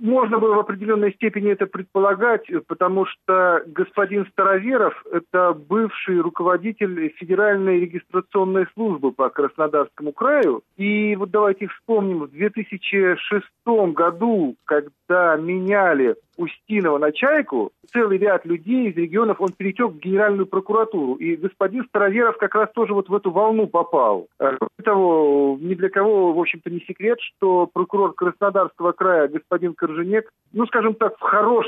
можно было в определенной степени это предполагать, потому что господин Староверов – это бывший руководитель Федеральной регистрационной службы по Краснодарскому краю. И вот давайте вспомним, в 2006 году, когда меняли Устинова на Чайку, целый ряд людей из регионов он перетек в Генеральную прокуратуру. И господин Староверов как раз тоже вот в эту волну попал. Кроме того, ни для кого, в общем-то, не секрет, что прокурор Краснодарского края господин Корженек, скажем так,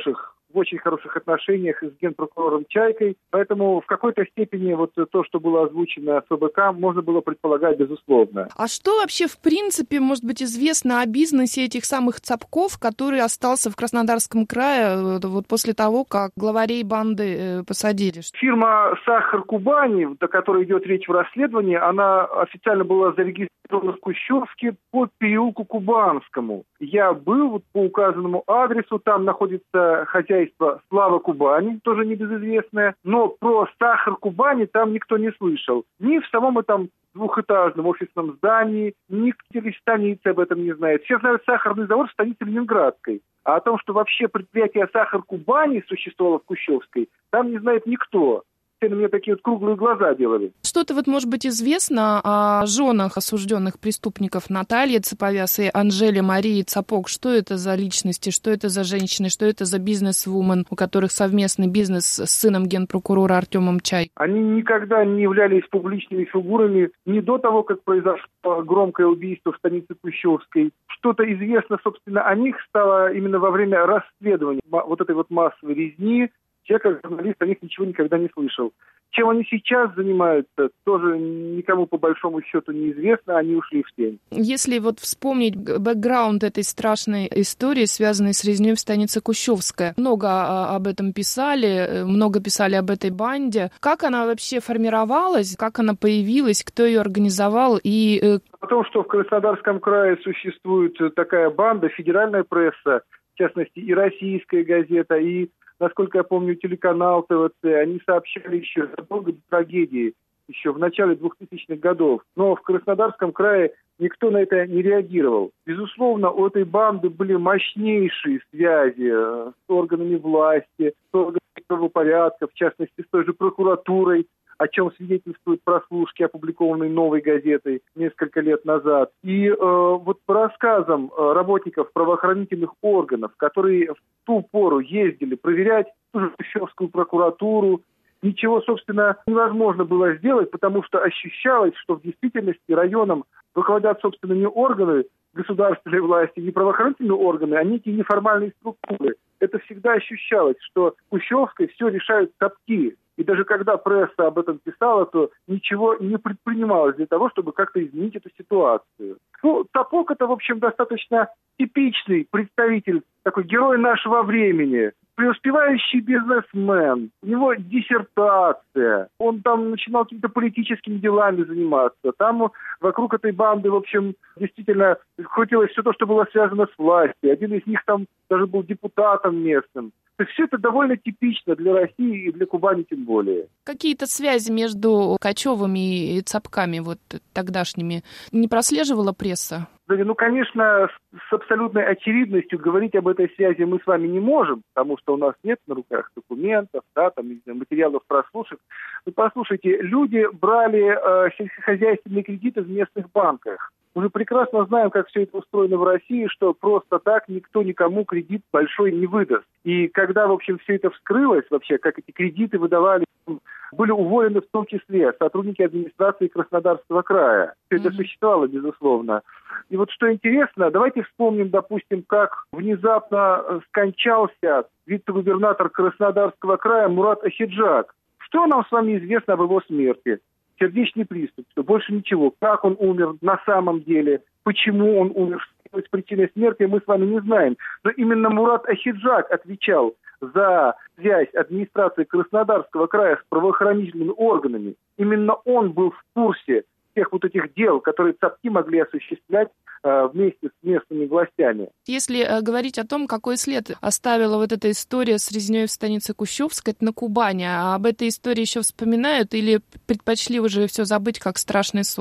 в очень хороших отношениях с генпрокурором Чайкой. Поэтому в какой-то степени вот то, что было озвучено с ОБК, можно было предполагать безусловно. А что вообще в принципе может быть известно о бизнесе этих самых Цапков, который остался в Краснодарском крае вот после того, как главарей банды посадили? Фирма «Сахар Кубани», о которой идет речь в расследовании, она официально была зарегистрирована в Кущевске по переулку Кубанскому. Я был по указанному адресу, там находится хозяйство «Слава Кубани», тоже небезызвестное, но про «Сахар Кубани» там никто не слышал. Ни в самом этом двухэтажном офисном здании, ни в телестанице об этом не знают. Все знают сахарный завод в станице Ленинградской. А о том, что вообще предприятие «Сахар Кубани» существовало в Кущевской, там не знает никто. Все на меня такие вот круглые глаза делали. Что-то может быть известно о женах осужденных преступников Натальи Цаповяз и Анжеле Марии Цапок? Что это за личности, что это за женщины, что это за бизнес-вумен, у которых совместный бизнес с сыном генпрокурора Артемом Чайкой? Они никогда не являлись публичными фигурами ни до того, как произошло громкое убийство в станице Кущевской. Что-то известно, собственно, о них стало именно во время расследования вот этой вот массовой резни. Я, как журналист, о них ничего никогда не слышал. Чем они сейчас занимаются, тоже никому по большому счету неизвестно, они ушли в тень. Если вспомнить бэкграунд этой страшной истории, связанной с резнёй в станице Кущевская, много об этом писали, много писали об этой банде. Как она вообще формировалась, как она появилась, кто ее организовал и... О том, что в Краснодарском крае существует такая банда, федеральная пресса, в частности и российская газета, и, насколько я помню, телеканал ТВЦ, они сообщали еще задолго до трагедии, еще в начале 2000-х годов. Но в Краснодарском крае никто на это не реагировал. Безусловно, у этой банды были мощнейшие связи с органами власти, с органами правопорядка, в частности, с той же прокуратурой, о чем свидетельствуют прослушки, опубликованные «Новой газетой» несколько лет назад. И вот по рассказам работников правоохранительных органов, которые в ту пору ездили проверять ту же Кущевскую прокуратуру, ничего, собственно, невозможно было сделать, потому что ощущалось, что в действительности районом руководят, собственно, не органы государственной власти, не правоохранительные органы, а некие неформальные структуры. Это всегда ощущалось, что в Кущевской все решают Цапки. И даже когда пресса об этом писала, то ничего не предпринималось для того, чтобы как-то изменить эту ситуацию. Цапок – это, в общем, достаточно типичный представитель, такой герой нашего времени, преуспевающий бизнесмен. У него диссертация. Он там начинал какими-то политическими делами заниматься. Там вокруг этой банды, в общем, действительно крутилось все то, что было связано с властью. Один из них там даже был депутатом местным. То есть все это довольно типично для России и для Кубани тем более. Какие-то связи между Качевыми и Цапками тогдашними не прослеживала пресса? Конечно, с абсолютной очевидностью говорить об этой связи мы с вами не можем, потому что у нас нет на руках документов, материалов прослушек. Но послушайте, люди брали сельскохозяйственные кредиты в местных банках. Мы же прекрасно знаем, как все это устроено в России, что просто так никто никому кредит большой не выдаст. И когда, в общем, все это вскрылось вообще, как эти кредиты выдавали, были уволены в том числе сотрудники администрации Краснодарского края. Все это существовало, безусловно. И вот что интересно, давайте вспомним, допустим, как внезапно скончался вице-губернатор Краснодарского края Мурат Ахиджак. Что нам с вами известно об его смерти? Сердечный приступ, больше ничего. Как он умер на самом деле, почему он умер, что явилось причиной смерти, мы с вами не знаем. Но именно Мурат Ахиджак отвечал за связь администрации Краснодарского края с правоохранительными органами. Именно он был в курсе всех вот этих дел, которые Цапки могли осуществлять вместе с местными властями. Если говорить о том, какой след оставила вот эта история с резнёй в станице Кущевской, это на Кубани, а об этой истории еще вспоминают или предпочли уже все забыть, как страшный сон?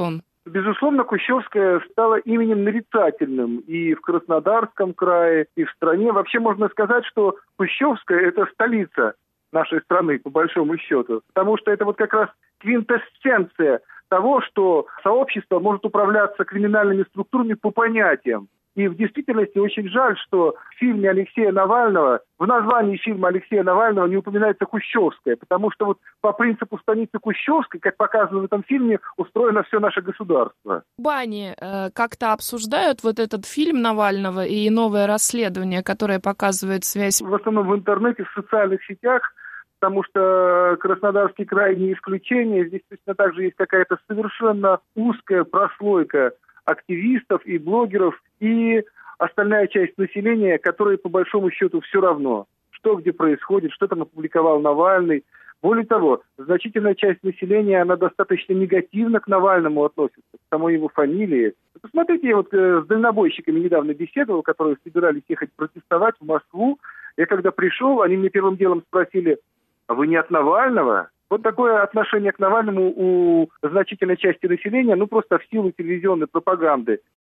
Безусловно, Кущевская стала именем нарицательным и в Краснодарском крае, и в стране. Вообще можно сказать, что Кущевская – это столица нашей страны, по большому счету. Потому что это вот как раз квинтэссенция того, что сообщество может управляться криминальными структурами по понятиям. И в действительности очень жаль, что в фильме Алексея Навального, в названии фильма Алексея Навального не упоминается Кущевская, потому что вот по принципу станицы Кущевской, как показано в этом фильме, устроено все наше государство. Бани как-то обсуждают вот этот фильм Навального и новое расследование, которое показывает связь? В основном в интернете, в социальных сетях, потому что Краснодарский край не исключение. Здесь точно так же есть какая-то совершенно узкая прослойка активистов и блогеров, и остальная часть населения, которой по большому счету все равно, что где происходит, что там опубликовал Навальный. Более того, значительная часть населения, она достаточно негативно к Навальному относится, к самой его фамилии. Посмотрите, я вот с дальнобойщиками недавно беседовал, которые собирались ехать протестовать в Москву. Я когда пришел, они мне первым делом спросили: а вы не от Навального? Вот такое отношение к Навальному у значительной части населения, просто в силу телевизионной пропаганды.